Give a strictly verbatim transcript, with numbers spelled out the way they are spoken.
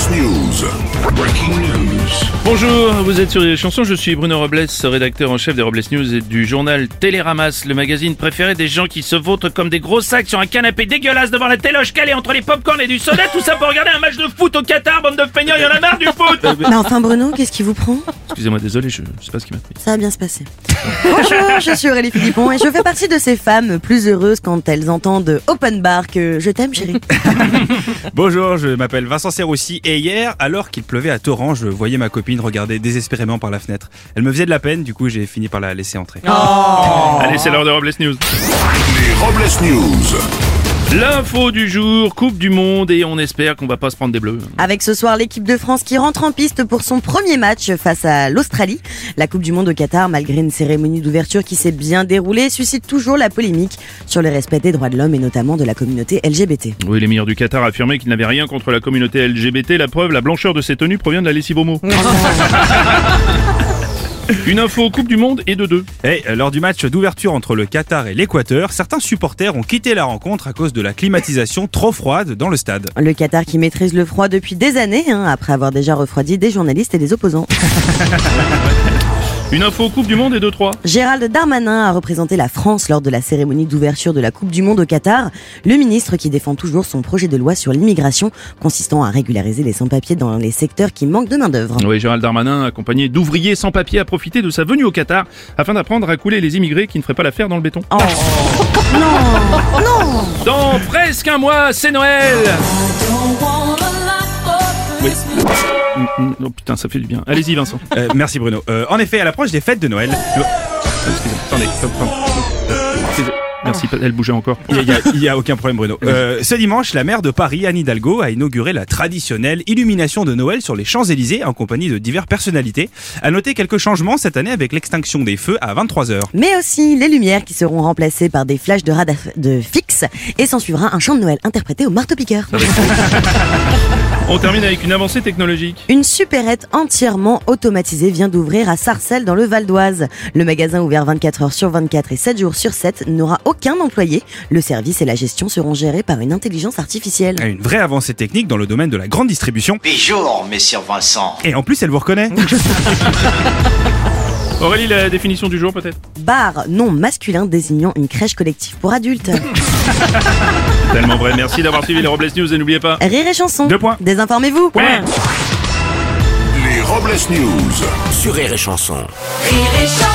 News. Breaking news. Bonjour, vous êtes sur les chansons, je suis Bruno Robles, rédacteur en chef des Robles News et du journal Téléramas, le magazine préféré des gens qui se vautrent comme des gros sacs sur un canapé dégueulasse devant la téloche calée entre les pop-corn et du soda, tout ça pour regarder un match de foot au Qatar, bande de feignants, il y en a marre du foot. Mais enfin Bruno, qu'est-ce qui vous prend? Excusez-moi, désolé, je, je sais pas ce qui m'a pris. Ça va bien se passer. Bonjour, je suis Aurélie Philippon et je fais partie de ces femmes plus heureuses quand elles entendent open bar que je t'aime chérie. Bonjour, je m'appelle Vincent Serroussi et hier, alors qu'il pleuvait à torrent, je voyais ma copine regarder désespérément par la fenêtre. Elle me faisait de la peine, du coup j'ai fini par la laisser entrer. Oh. Allez, c'est l'heure de Robles News. Les Robles News. L'info du jour, Coupe du Monde, et on espère qu'on va pas se prendre des bleus. Avec ce soir l'équipe de France qui rentre en piste pour son premier match face à l'Australie. La Coupe du Monde au Qatar, malgré une cérémonie d'ouverture qui s'est bien déroulée, suscite toujours la polémique sur le respect des droits de l'homme et notamment de la communauté L G B T. Oui, l'émir du Qatar a affirmé qu'il n'avait rien contre la communauté L G B T. La preuve, la blancheur de ses tenues provient de la lessive homo. Une info Coupe du Monde et de deux. Hey, lors du match d'ouverture entre le Qatar et l'Équateur, certains supporters ont quitté la rencontre à cause de la climatisation trop froide dans le stade. Le Qatar qui maîtrise le froid depuis des années, hein, après avoir déjà refroidi des journalistes et des opposants. Une info Coupe du Monde et de trois. Gérald Darmanin a représenté la France lors de la cérémonie d'ouverture de la Coupe du Monde au Qatar. Le ministre qui défend toujours son projet de loi sur l'immigration consistant à régulariser les sans-papiers dans les secteurs qui manquent de main-d'œuvre. Oui, Gérald Darmanin, accompagné d'ouvriers sans papier, a profité de sa venue au Qatar afin d'apprendre à couler les immigrés qui ne feraient pas l'affaire dans le béton. Oh. Non, non. Dans presque un mois, c'est Noël. Oui. Oh putain, ça fait du bien. Allez-y, Vincent. Euh, merci Bruno. Euh, en effet, à l'approche des fêtes de Noël... le- Excusez-moi, attendez. hop, hop, hop. Excusez- Merci, elle bougeait encore. Il y, a, il y a aucun problème Bruno. Euh, ce dimanche, la maire de Paris, Anne Hidalgo, a inauguré la traditionnelle illumination de Noël sur les Champs-Élysées en compagnie de diverses personnalités. À noter quelques changements cette année avec l'extinction des feux à vingt-trois heures. Mais aussi les lumières qui seront remplacées par des flashs de radar de fixe et s'en suivra un chant de Noël interprété au marteau-piqueur. On termine avec une avancée technologique. Une supérette entièrement automatisée vient d'ouvrir à Sarcelles dans le Val d'Oise. Le magasin ouvert vingt-quatre heures sur vingt-quatre et sept jours sur sept n'aura aucun employé. Le service et la gestion seront gérés par une intelligence artificielle. Une vraie avancée technique dans le domaine de la grande distribution. Bonjour, monsieur Vincent. Et en plus, elle vous reconnaît. Aurélie, la définition du jour peut-être. Bar, nom masculin désignant une crèche collective pour adultes. Tellement vrai. Merci d'avoir suivi les Robles News et n'oubliez pas. Rire et chanson. Deux points. Désinformez-vous. Ouais. Les Robles News. Sur Rire et Chanson. Rire et chanson.